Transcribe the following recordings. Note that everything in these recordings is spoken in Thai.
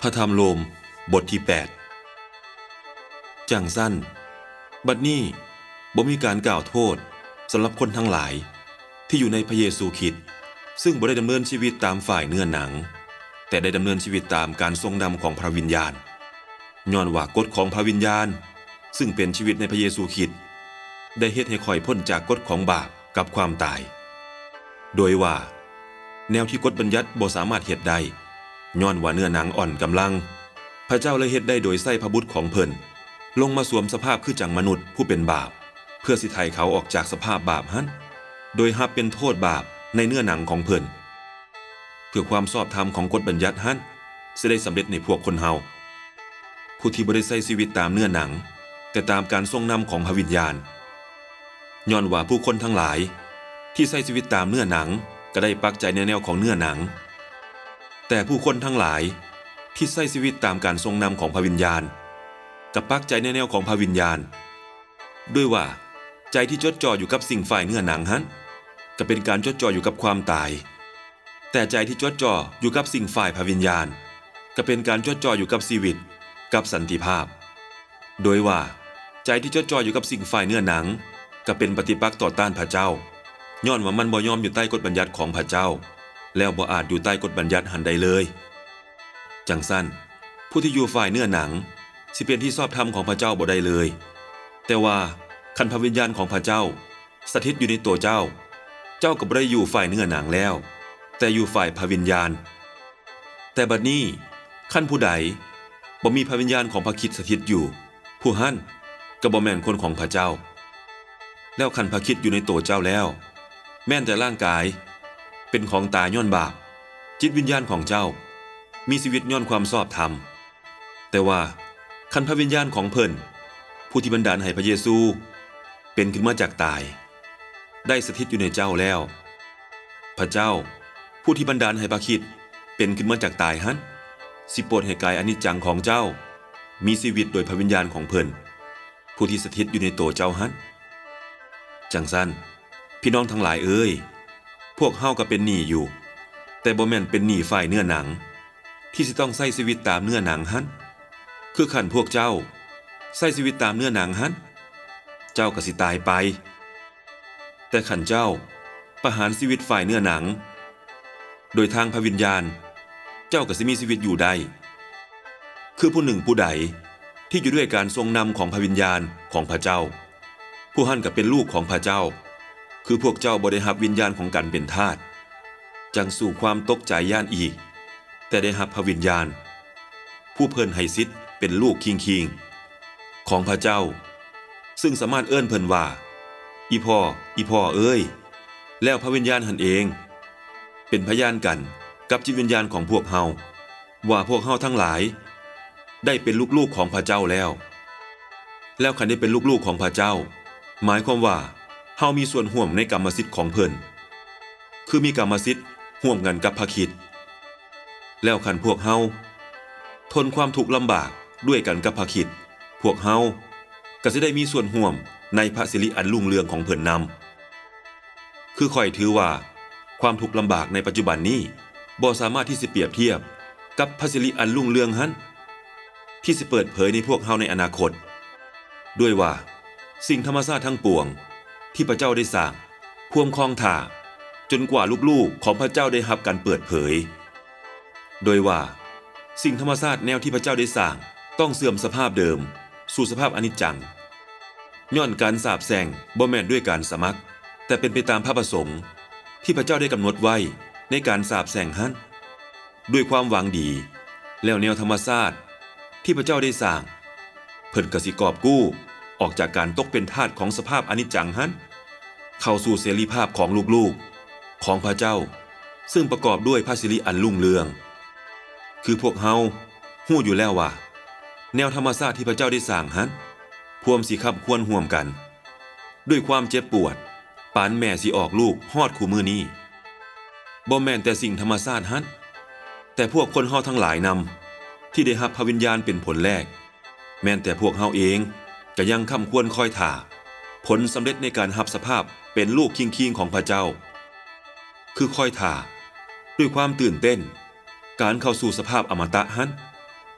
ระธรรมโรมบทที่8จังสั้นบัดนี้บ่มีการกล่าวโทษสำหรับคนทั้งหลายที่อยู่ในพระเยซูคริสต์ซึ่งบ่ได้ดำเนินชีวิตตามฝ่ายเนื้อหนังแต่ได้ดำเนินชีวิตตามการทรงนำของพระวิญญาณย้อนว่ากฎของพระวิญญาณซึ่งเป็นชีวิตในพระเยซูคริสต์ได้เฮ็ดให้ข่อยพ้นจากกฎของบาปกับความตายโดยว่าแนวที่กฎบัญญัติบ่สามารถเฮ็ดได้ย้อนว่าเนื้อหนังอ่อนกำลังพระเจ้าเลยเฮ็ดได้โดยใส่พระบุตรของเพิ่นลงมาสวมสภาพคือจังมนุษย์ผู้เป็นบาปเพื่อสิไถ่เขาออกจากสภาพบาปหั้นโดยรับเป็นโทษบาปในเนื้อหนังของเพิ่นเพื่อความชอบธรรมของกฎบัญญัติหั้นสิได้สำเร็จในพวกคนเฮาผู้ที่บ่ได้ใช้ชีวิตตามเนื้อหนังแต่ตามการทรงนำของพระวิญญาณย้อนว่าผู้คนทั้งหลายที่ใช้ชีวิตตามเนื้อหนังก็ได้ปักใจในแนวของเนื้อหนังแต่ผู้คนทั้งหลายที่ใช้ชีวิตตามการทรงนำของพระวิญญาณกับปักใจในแนวของพระวิญญาณด้วยว่าใจที่จดจ่ออยู่กับสิ่งฝ่ายเนื้อหนังนั้นก็เป็นการจดจ่ออยู่กับความตายแต่ใจที่จดจ่ออยู่กับสิ่งฝ่ายพระวิญญาณก็เป็นการจดจ่ออยู่กับชีวิตกับสันติภาพโดยว่าใจที่จดจ่ออยู่กับสิ่งฝ่ายเนื้อหนังก็เป็นปฏิปักษ์ต่อต้านพระเจ้าย้อนว่ามันบ่ยอมอยู่ใต้กฎบัญญัติของพระเจ้าแล้วบ่อาจอยู่ใต้กฎบัญญัติหันใดเลยจังสั้นผู้ที่อยู่ฝ่ายเนื้อหนังสิเป็นที่ชอบธรรมของพระเจ้าบ่ได้เลยแต่ว่าคันพระวิญญาณของพระเจ้าสถิตอยู่ในตัวเจ้าก็บ่ได้อยู่ฝ่ายเนื้อหนังแล้วแต่อยู่ฝ่ายพระวิญญาณแต่บัดนี้คันผู้ใดบ่มีพระวิญญาณของพระคริสต์สถิตอยู่ผู้นั้นก็บ่แม่นคนของพระเจ้าแล้วคันพระคริสต์อยู่ในตัวเจ้าแล้วแม้นแต่ร่างกายเป็นของตายย้อนบาปจิตวิญญาณของเจ้ามีชีวิตย้อนความชอบธรรมแต่ว่าคันพระวิญญาณของเพิ่นผู้ที่บันดาลให้พระเยซูเป็นขึ้นมาจากตายได้สถิตอยู่ในเจ้าแล้วพระเจ้าผู้ที่บันดาลให้พระคริสต์เป็นขึ้นมาจากตายหั้นสิโปรดให้กายอนิจจังของเจ้ามีชีวิตโดยพระวิญญาณของเพิ่นผู้ที่สถิตอยู่ในตัวเจ้าหั้นจังซั่นพี่น้องทั้งหลายเอ้ยพวกเฮาก็เป็นหนี้อยู่แต่บ่แม่นเป็นหนี้ฝ่ายเนื้อหนังที่สิต้องใช้ชีวิตตามเนื้อหนังหั้นคือคันพวกเจ้าใช้ชีวิตตามเนื้อหนังหั้นเจ้าก็สิตายไปแต่คันเจ้าประหารชีวิตฝ่ายเนื้อหนังโดยทางพระวิญญาณเจ้าก็สิมีชีวิตอยู่ได้คือผู้หนึ่งผู้ใดที่อยู่ด้วยการทรงนำของพระวิญญาณของพระเจ้าผู้นั้นก็เป็นลูกของพระเจ้าคือพวกเจ้าบ่ได้รับวิญญาณของกันเป็นทาสจังสู่ความตกใจย่านอีกแต่ได้รับพระวิญญาณผู้เพิ่นให้สิทธิ์เป็นลูกคิงของพระเจ้าซึ่งสามารถเอิ้นเพิ่นว่าอีพ่อเอ้ยแล้วพระวิญญาณหันเองเป็นพยานกันกับจิตวิญญาณของพวกเฮาว่าพวกเฮาทั้งหลายได้เป็นลูกๆของพระเจ้าแล้วคันได้เป็นลูกๆของพระเจ้าหมายความว่าเฮามีส่วนร่วมในกรรมสิทธิ์ของเพิ่นคือมีกรรมสิทธิ์ร่วมกันกับพระคริสต์แล้วคันพวกเฮาทนความทุกข์ลำบากด้วยกันกับพระคริสต์พวกเฮาก็สิได้มีส่วนร่วมในพระสิริอันรุ่งเรืองของเพิ่นนำคือข้อยถือว่าความทุกข์ลำบากในปัจจุบันนี้บ่สามารถที่สิเปรียบเทียบกับพระสิริอันรุ่งเรืองหั้นที่สิเปิดเผยในพวกเฮาในอนาคตด้วยว่าสิ่งธรรมชาติทั้งปวงที่พระเจ้าได้สร้างพวงคลองถ่าจนกว่าลูกๆของพระเจ้าได้รับการเปิดเผยโดยว่าสิ่งธรรมชาติแนวที่พระเจ้าได้สร้างต้องเสื่อมสภาพเดิมสู่สภาพอนิจจังย้อนการสาปแช่งบ่แม่นด้วยการสมัครแต่เป็นไปตามพระประสงค์ที่พระเจ้าได้กำหนดไว้ในการสาปแช่งหั้นด้วยความหวังดีแล้วแนวธรรมชาติที่พระเจ้าได้สร้างเพิ่นก็สิกอบกู้ออกจากการตกเป็นทาสของสภาพอนิจจังหั้นเข้าสู่เสรีภาพของลูกๆของพระเจ้าซึ่งประกอบด้วยพระสิริอันรุ่งเรืองคือพวกเฮาฮู้อยู่แล้วว่าแนวธรรมชาติที่พระเจ้าได้สร้างหั้นพวมสิคับควรห่วมกันด้วยความเจ็บปวดปานแม่สิออกลูกฮอดคู่มือนี้บ่แม่นแต่สิ่งธรรมชาติหั้นแต่พวกคนเฮาทั้งหลายนำที่ได้รับพระวิญญาณเป็นผลแรกแม้นแต่พวกเฮาเองก็ยังค้ำควรคอยท่าผลสำเร็จในการรับสภาพเป็นลูกคิงของพระเจ้าคือคอยท่าด้วยความตื่นเต้นการเข้าสู่สภาพอมตะหั้น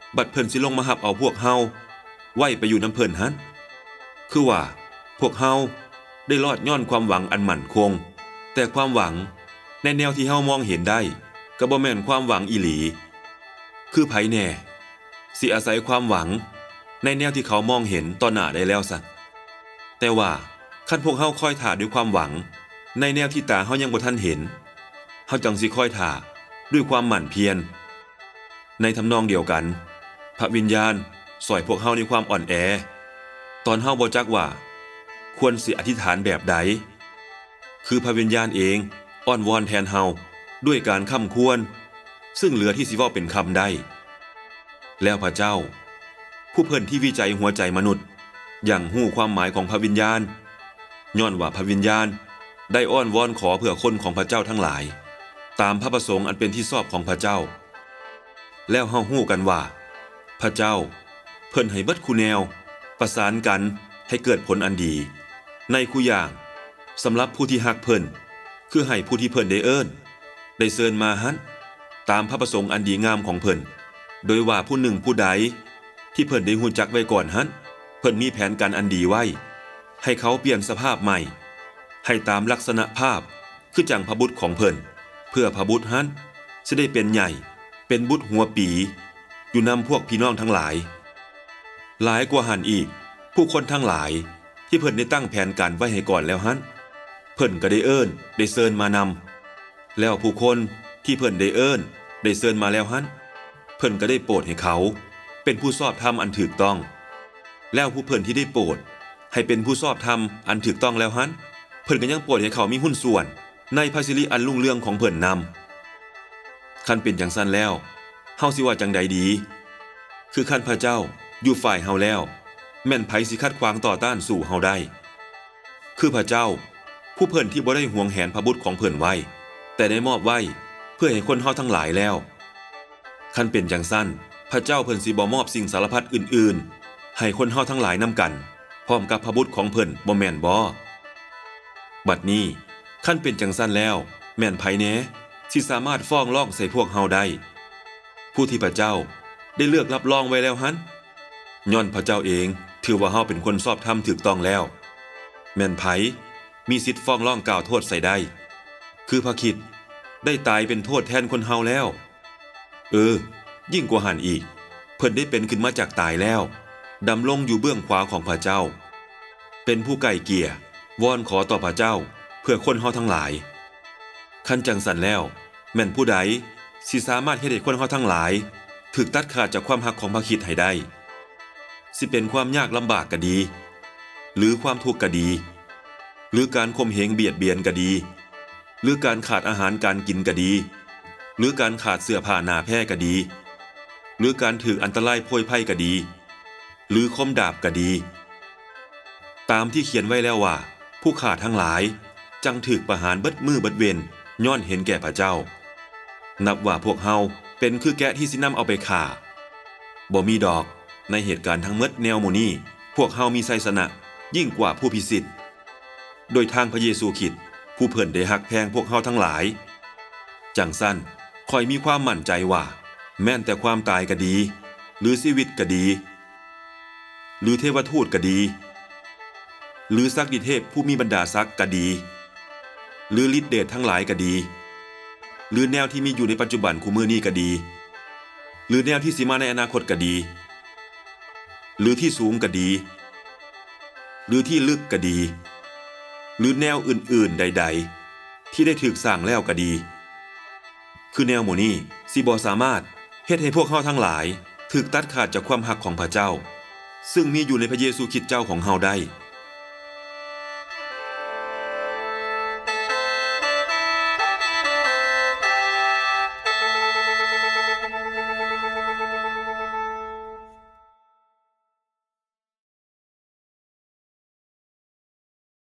บัดเพิ่นสิลงมาหับเอาพวกเฮาไว้ไปอยู่น้ำเพิ่นหันคือว่าพวกเฮาได้รอดย้อนความหวังอันมั่นคงแต่ความหวังในแนวที่เฮามองเห็นได้ก็บ่แม่นความหวังอีหลีคือไผแน่สิอาศัยความหวังในแนวที่เขามองเห็นต่อหน้าได้แล้วสักแต่ว่าคันพวกเฮาคอยท่าด้วยความหวังในแนวที่ตาเฮายังบ่ทันเห็นเฮาจังสิคอยท่าด้วยความหมั่นเพียรในทำนองเดียวกันพระวิญญาณสอยพวกเฮาในความอ่อนแอตอนเฮาบ่จักว่าควรสิอธิษฐานแบบใดคือพระวิญญาณเองอ้อนวอนแทนเฮาด้วยการค้ำควรซึ่งเหลือที่สิเว้าเป็นคำได้แล้วพระเจ้าผู้เพิ่นที่วิจัยหัวใจมนุษย์อย่างหู้ความหมายของพระวิญญาณย้อนว่าพระวิญญาณได้อ้อนวอนขอเพื่อคนของพระเจ้าทั้งหลายตามพระประสงค์อันเป็นที่ชอบของพระเจ้าแล้วเฮาฮู้กันว่าพระเจ้าเพิ่นให้เบิดคู่แนวประสานกันให้เกิดผลอันดีในคู่อย่างสำหรับผู้ที่ฮักเพิ่นคือให้ผู้ที่เพิ่นได้เอิ้นได้เชิญมาหั้นตามพระประสงค์อันดีงามของเพิ่นโดยว่าผู้หนึ่งผู้ใดที่เพิ่นได้ฮู้จักไว้ก่อนหั้นเพิ่นมีแผนการอันดีไว้ให้เขาเปลี่ยนสภาพใหม่ให้ตามลักษณะภาพคือจังพระบุตรของเพิ่นเพื่อพระบุตรหั้นจะได้เป็นใหญ่เป็นบุตรหัวปีอยู่นำพวกพี่น้องทั้งหลายหลายกว่าหันอีกผู้คนทั้งหลายที่เพิ่นได้ตั้งแผนการไว้ให้ก่อนแล้วหั้นเพิ่นก็ได้เอิ้นได้เชิญมานำแล้วผู้คนที่เพิ่นได้เอิ้นได้เชิญมาแล้วหั้นเพิ่นก็ได้โปรดให้เขาเป็นผู้ชอบธรรมอันถูกต้องแล้วผู้เพิ่นที่ได้โปรดให้เป็นผู้ชอบธรรมอันถูกต้องแล้วหั้นเพิ่นก็ยังโปรดให้เขามีหุ้นส่วนในพระสิริอันรุ่งเรืองของเพิ่นนำคันเป็นจังซั่นแล้วเฮาสิว่าจังใดดีคือคันพระเจ้าอยู่ฝ่ายเฮาแล้วแม่นไผสิขัดขวางต่อต้านสู่เฮาได้คือพระเจ้าผู้เพิ่นที่บ่ได้หวงแหนพระบุตรของเพิ่นไว้แต่ได้มอบไว้เพื่อให้คนเฮาทั้งหลายแล้วคันเป็นจังซั่นพระเจ้าเพิ่นสิบ่มอบสิ่งสารพัดอื่นๆให้คนเฮาทั้งหลายนำกันพร้อมกับพระบุตรของเพิ่นบ่แม่นบ่บัดนี้คันเป็นจังซั่นแล้วแม่นไผแหน่ที่สามารถฟ้องร้องใส่พวกเฮาได้ผู้ที่พระเจ้าได้เลือกรับรองไว้แล้วหั้นย้อนพระเจ้าเองถือว่าเฮาเป็นคนชอบธรรมถูกต้องแล้วแม่นไผมีสิทธิ์ฟ้องร้องกล่าวโทษใส่ได้คือพระคริสต์ได้ตายเป็นโทษแทนคนเฮาแล้วยิ่งกว่าหันอีกเพิ่นได้เป็นขึ้นมาจากตายแล้วดำรงอยู่เบื้องขวาของพระเจ้าเป็นผู้ไกล่เกลี่ยวอนขอต่อพระเจ้าเพื่อคนเฮาทั้งหลายคันจังสันแล้วแม่นผู้ใดสิสามารถเฮ็ดให้คนเฮาทั้งหลายถูกตัดขาดจากความหักของพระคริสต์ให้ได้สิเป็นความยากลำบากก็ดีหรือความทุกข์ก็ดีหรือการข่มเหงเบียดเบียนก็ดีหรือการขาดอาหารการกินก็ดีหรือการขาดเสื้อผ้าหน้าแพร่ก็ดีหรือการถูกอันตรายโพยภัยก็ดีหรือคมดาบก็ดีตามที่เขียนไว้แล้วว่าผู้ฆ่าทั้งหลายจังถูกประหารเบิดมือเบิดเวรย้อนเห็นแก่พระเจ้านับว่าพวกเฮาเป็นคือแกะที่สินำเอาไปฆ่าบ่มีดอกในเหตุการณ์ทั้งหมดแนวหมู่นี้พวกเฮามีชัยชนะยิ่งกว่าผู้พิสิทธิ์โดยทางพระเยซูคริสต์ผู้เพิ่นได้ฮักแพงพวกเฮาทั้งหลายจังสั้นข้อยมีความมั่นใจว่าแม้นแต่ความตายก็ดีหรือชีวิตก็ดีหรือเทวทูตก็ดีหรือศักดิเทพผู้มีบรรดาศักดิ์ก็ดีหรือฤทธิเดชทั้งหลายก็ดีหรือแนวที่มีอยู่ในปัจจุบันคู่มือนี้ก็ดีหรือแนวที่สิมาในอนาคตก็ดีหรือที่สูงก็ดีหรือที่ลึกก็ดีหรือแนวอื่นๆใดๆที่ได้ถูกสร้างแล้วก็ดีคือแนวหมู่นี้สิบ่สามารถเฮ็ดให้พวกเฮาทั้งหลายถูกตัดขาดจากความฮักของพระเจ้าซึ่งมีอยู่ในพระเยซูคริสต์เจ้าของเฮาได้